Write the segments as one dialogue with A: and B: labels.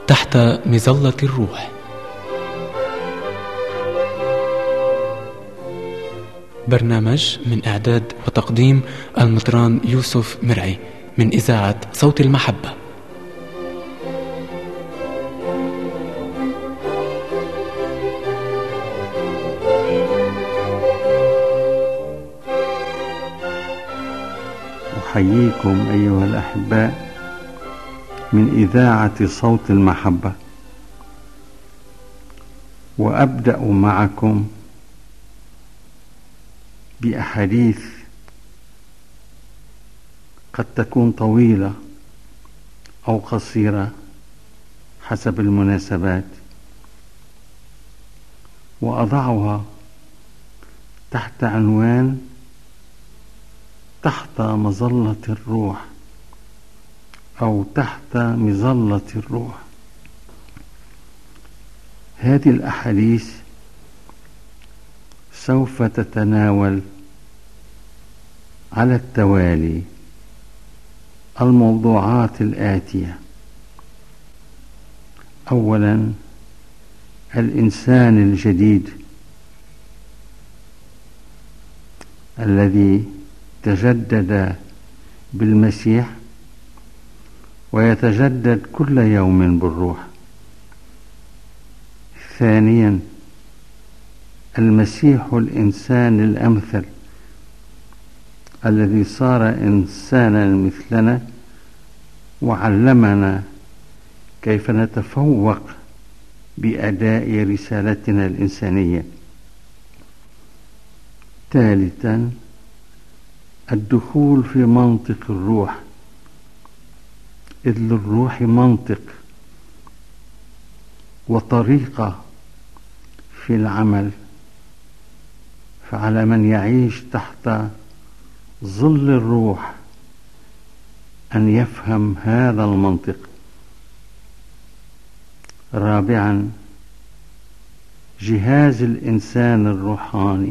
A: تحت مظلة الروح. برنامج من إعداد وتقديم المطران يوسف مرعي من إذاعة صوت المحبة.
B: أحييكم أيها الأحباء من إذاعة صوت المحبة، وأبدأ معكم بأحاديث قد تكون طويلة أو قصيرة حسب المناسبات، وأضعها تحت عنوان تحت مظلة الروح أو تحت مظلة الروح. هذه الأحاديث سوف تتناول على التوالي الموضوعات الآتية: أولا، الإنسان الجديد الذي تجدد بالمسيح ويتجدد كل يوم بالروح. ثانيا، المسيح الإنسان الأمثل الذي صار إنسانا مثلنا وعلمنا كيف نتفوق بأداء رسالتنا الإنسانية. ثالثا، الدخول في منطق الروح، إذ للروح منطق وطريقة في العمل، فعلى من يعيش تحت ظل الروح أن يفهم هذا المنطق. رابعا، جهاز الإنسان الروحاني،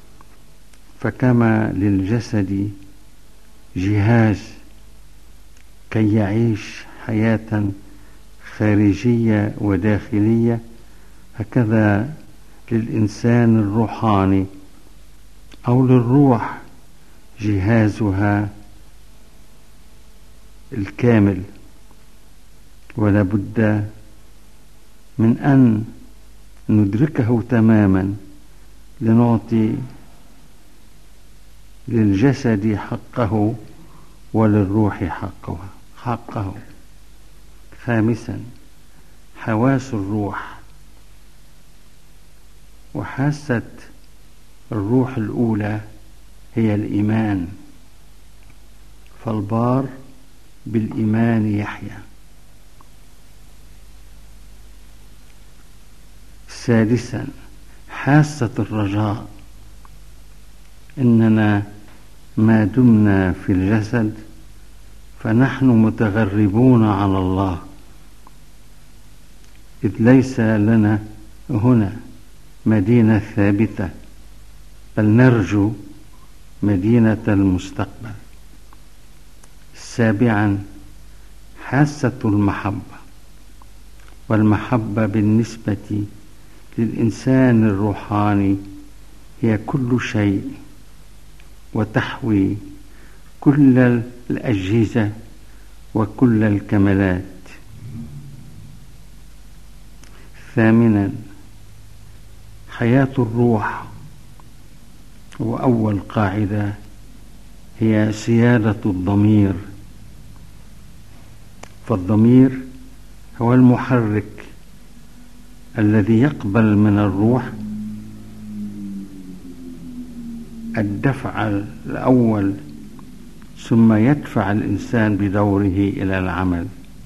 B: فكما للجسد جهاز كي يعيش حياة خارجية وداخلية، هكذا للإنسان الروحاني أو للروح جهازها الكامل، ولا بد من أن ندركه تماما لنعطي للجسد حقه وللروح حقه. خامسا، حواس الروح، وحاسة الروح الأولى هي الإيمان، فالبار بالإيمان يحيا. سادسا، حاسة الرجاء، إننا ما دمنا في الجسد فنحن متغربون على الله، إذ ليس لنا هنا مدينة ثابتة، بل نرجو مدينة المستقبل. سابعا، حاسة المحبة، والمحبة بالنسبة للإنسان الروحاني هي كل شيء وتحوي كل الأجهزة وكل الكمالات. ثامنا، حياة الروح، وأول قاعدة هي سيادة الضمير، فالضمير هو المحرك الذي يقبل من الروح الدفع الأول، ثم يدفع الإنسان بدوره إلى العمل.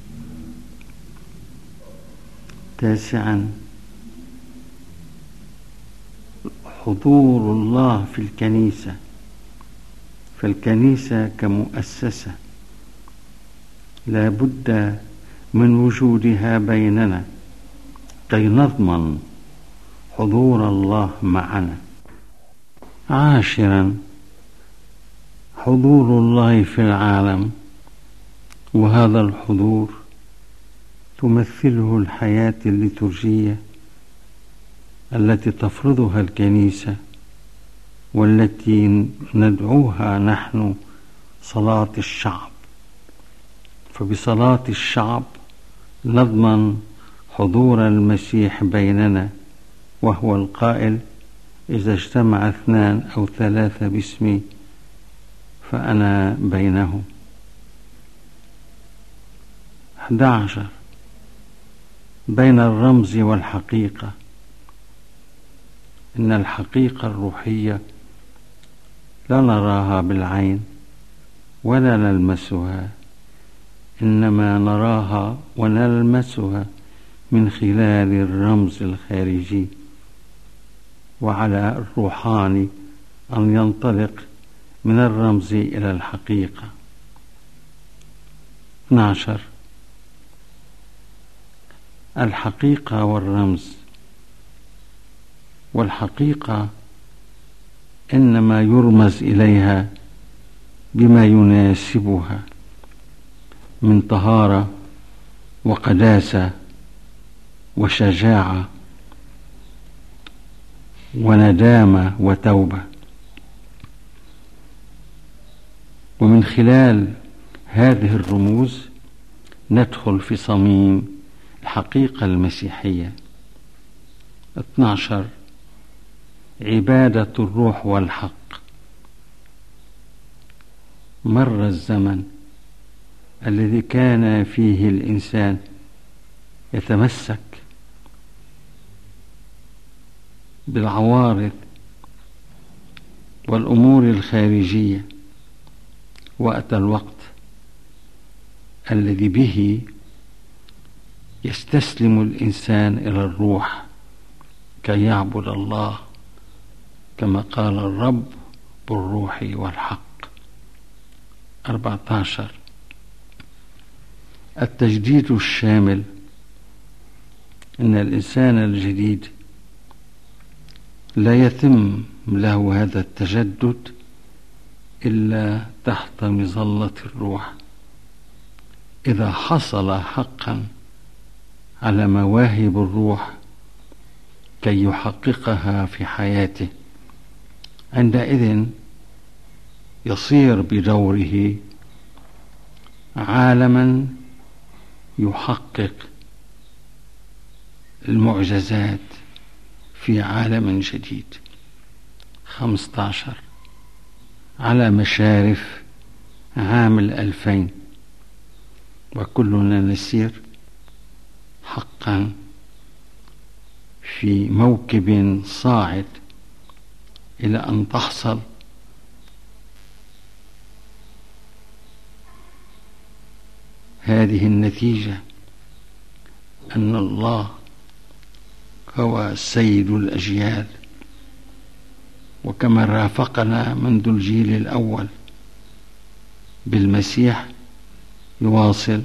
B: تاسعا، حضور الله في الكنيسة، فالكنيسة كمؤسسة لا بد من وجودها بيننا كي نضمن حضور الله معنا. عاشرا، حضور الله في العالم، وهذا الحضور تمثله الحياة الليتورجية التي تفرضها الكنيسة، والتي ندعوها نحن صلاة الشعب. فبصلاة الشعب نضمن حضور المسيح بيننا، وهو القائل: إذا اجتمع 2 أو 3 باسمي فأنا بينهم. 11 بين الرمز والحقيقة. إن الحقيقة الروحية لا نراها بالعين ولا نلمسها، إنما نراها ونلمسها من خلال الرمز الخارجي، وعلى الروحاني أن ينطلق من الرمز إلى الحقيقة. 12 الحقيقة والرمز. والحقيقة إنما يرمز إليها بما يناسبها من طهارة وقداسة وشجاعة وندامة وتوبة. ومن خلال هذه الرموز ندخل في صميم الحقيقة المسيحية. 12 عبادة الروح والحق. مر الزمن الذي كان فيه الإنسان يتمسك بالعوارض والأمور الخارجية، وأتى الوقت الذي به يستسلم الإنسان إلى الروح كي يعبد الله كما قال الرب: بالروح والحق. 14 التجديد الشامل. إن الإنسان الجديد لا يتم له هذا التجدد إلا تحت مظلة الروح، إذا حصل حقا على مواهب الروح كي يحققها في حياته. عندئذ يصير بدوره عالما يحقق المعجزات في عالم جديد. 15 على مشارف عام 2000 وكلنا نسير حقا في موكب صاعد إلى أن تحصل هذه النتيجة، أن الله هو سيد الأجيال، وكما رافقنا منذ الجيل الأول بالمسيح يواصل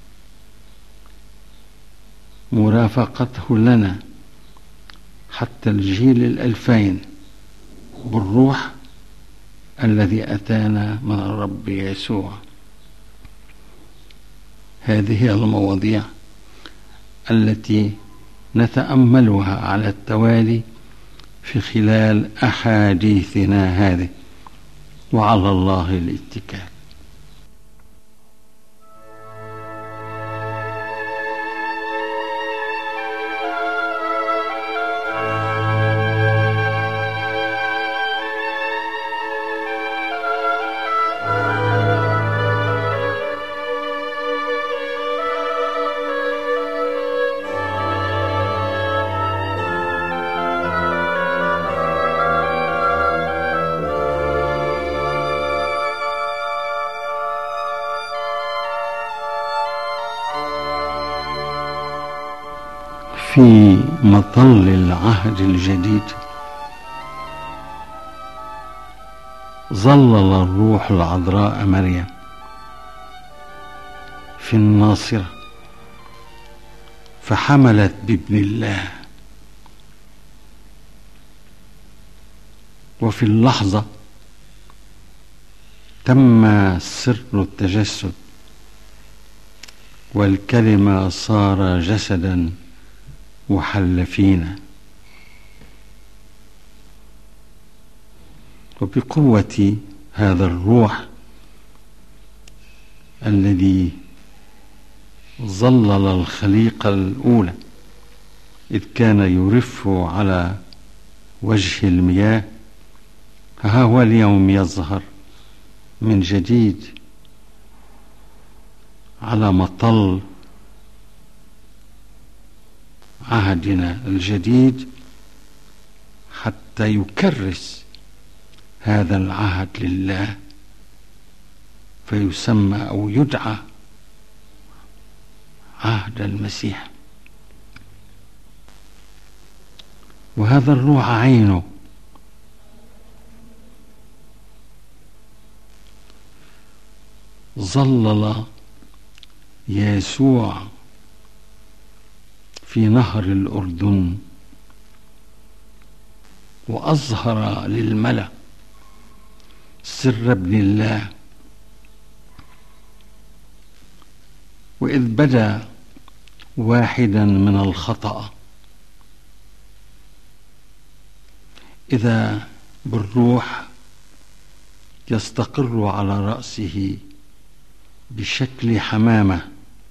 B: مرافقته لنا حتى الجيل 2000 بالروح الذي أتانا من الرب يسوع. هذه هي المواضيع التي نتأملها على التوالي في خلال أحاديثنا هذه، وعلى الله الاتكال. في مطل العهد الجديد ظلل الروح العذراء مريم في الناصرة فحملت بابن الله، وفي اللحظة تم سر التجسد والكلمة صار جسدا وحل فينا. وبقوة هذا الروح الذي ظلل الخليقة الأولى إذ كان يرف على وجه المياه، ها هو اليوم يظهر من جديد على مطل عهدنا الجديد حتى يكرس هذا العهد لله، فيسمى أو يدعى عهد المسيح. وهذا الروح عينه ظلل يسوع في نهر الأردن وأظهر للملأ سر ابن الله، وإذ بدا واحدا من الخطأ إذا بالروح يستقر على رأسه بشكل حمامة،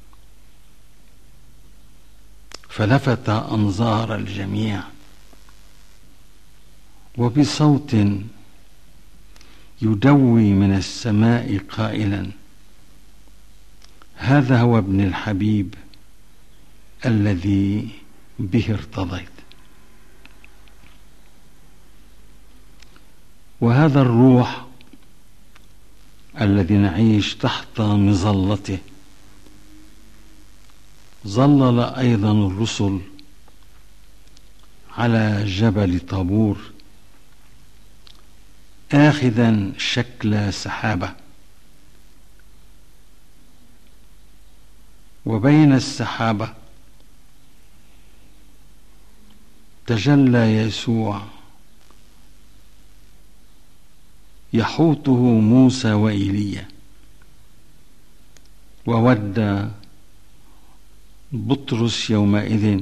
B: فلفت أنظار الجميع وبصوت يدوي من السماء قائلا: هذا هو ابن الحبيب الذي به ارتضيت. وهذا الروح الذي نعيش تحت مظلته ظلل أيضا الرسل على جبل طابور آخذا شكل سحابة، وبين السحابة تجلى يسوع يحوطه موسى وإيليا، وود بطرس يومئذ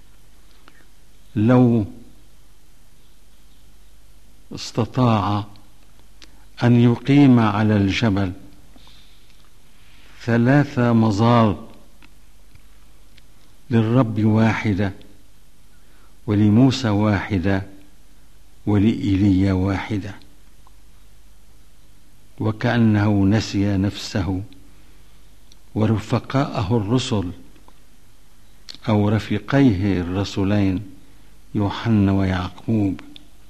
B: لو استطاع أن يقيم على الجبل 3 مظال، للرب واحدة، ولموسى واحدة، ولإيليا واحدة، وكأنه نسي نفسه ورفقاءه الرسل أو رفيقيه الرسولين يوحنا ويعقوب،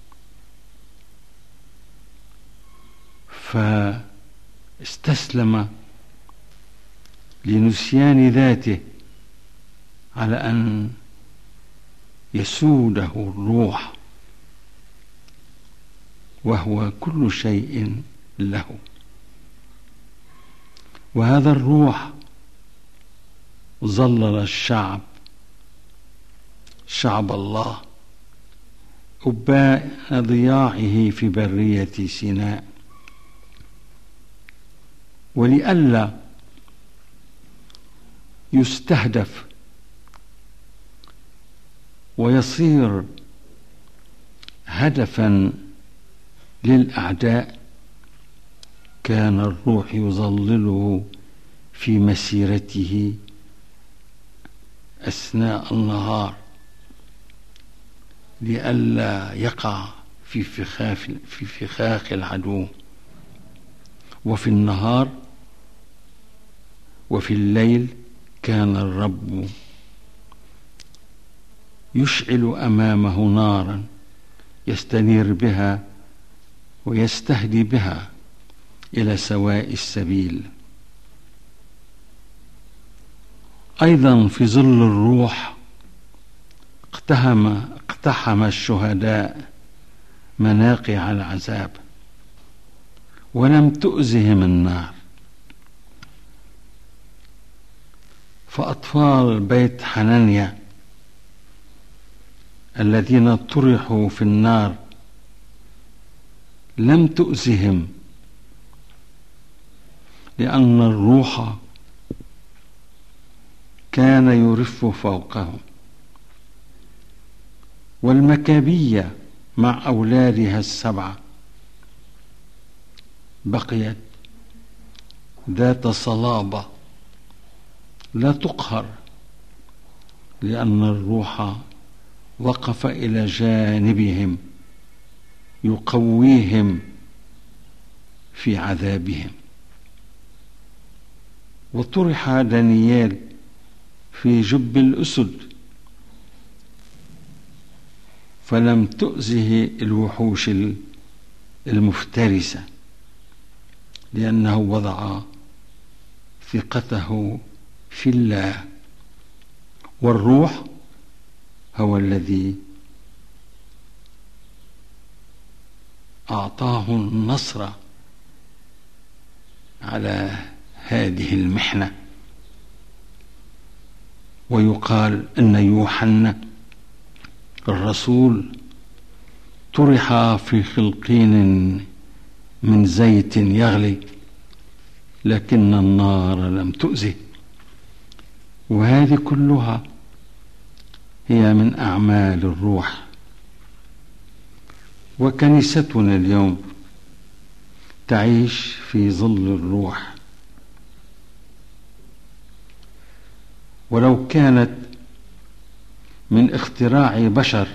B: فاستسلم لنسيان ذاته على أن يسوده الروح، وهو كل شيء له. وهذا الروح ظلل الشعب، شعب الله، أباء ضياعه في برية سيناء، ولئلا يستهدف ويصير هدفا للأعداء، كان الروح يظلله في مسيرته أثناء النهار لئلا يقع في فخاخ العدو. وفي النهار وفي الليل كان الرب يشعل أمامه نارا يستنير بها ويستهدي بها إلى سواء السبيل. أيضا في ظل الروح اقتحم الشهداء مناقع العذاب ولم تؤذهم النار، فأطفال بيت حنانيا الذين طرحوا في النار لم تؤذهم، لأن الروح كان يرف فوقهم. والمكابية مع أولادها السبعة بقيت ذات صلابة لا تقهر، لأن الروح وقف إلى جانبهم يقويهم في عذابهم. وطرح دانيال في جب الأسد، فلم تؤذه الوحوش المفترسة، لأنه وضع ثقته في الله، والروح هو الذي أعطاه النصر على هذه المحنة. ويقال أن يوحنا الرسول طرح في خلقين من زيت يغلي، لكن النار لم تؤذه. وهذه كلها هي من أعمال الروح. وكنيستنا اليوم تعيش في ظل الروح، ولو كانت من اختراع بشر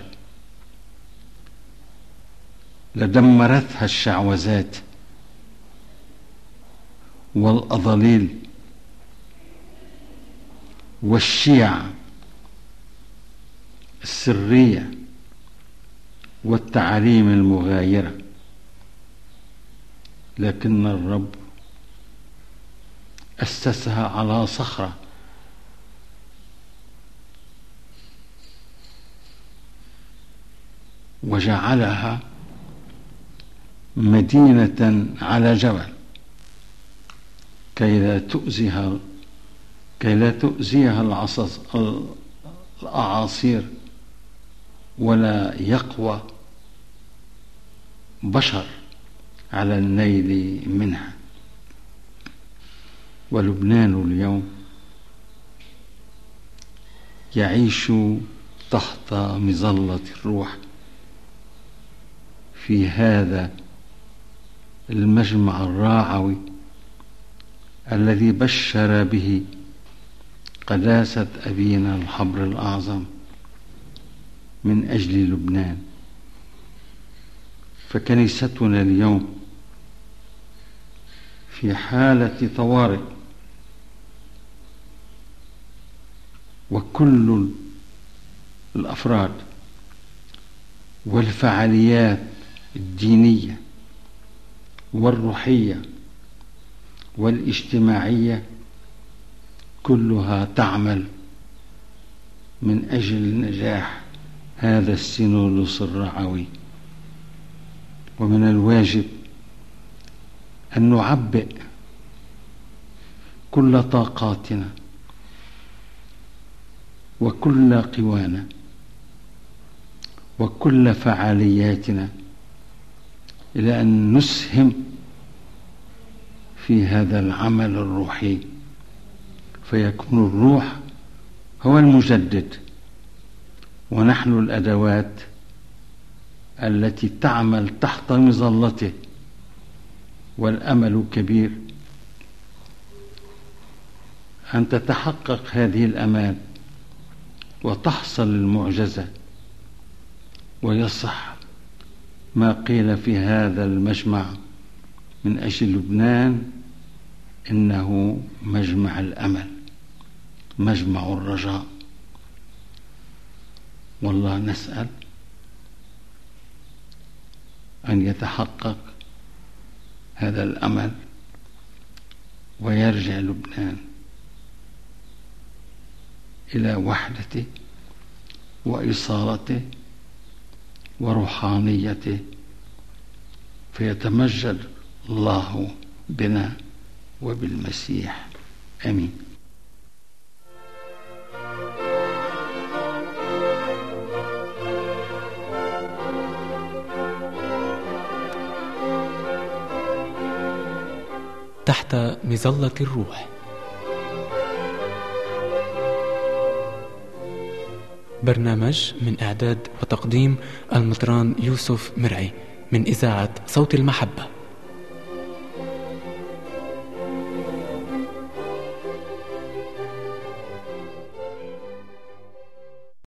B: لدمرتها الشعوذات والأضاليل والشيع السرية والتعاليم المغايرة، لكن الرب أسسها على صخرة، وجعلها مدينة على جبل كي لا تؤذيها الأعاصير، ولا يقوى بشر على النيل منها. ولبنان اليوم يعيش تحت مظلة الروح في هذا المجمع الراعوي الذي بشر به قداسة أبينا الحبر الأعظم من أجل لبنان. فكنيستنا اليوم في حالة طوارئ، وكل الأفراد والفعاليات الدينية والروحية والاجتماعية كلها تعمل من أجل نجاح هذا السينودوس الرعوي. ومن الواجب أن نعبئ كل طاقاتنا وكل قوانا وكل فعالياتنا إلى أن نسهم في هذا العمل الروحي، فيكون الروح هو المجدد، ونحن الأدوات التي تعمل تحت مظلته. والأمل كبير أن تتحقق هذه الأمال وتحصل المعجزة، ويصح ما قيل في هذا المجمع من أجل لبنان إنه مجمع الأمل، مجمع الرجاء. والله نسأل أن يتحقق هذا الأمل ويرجع لبنان إلى وحدته وإصالته وروحانيته، فيتمجد الله بنا وبالمسيح. آمين.
A: تحت مظلة الروح. برنامج من إعداد وتقديم المطران يوسف مرعي من إذاعة صوت المحبة.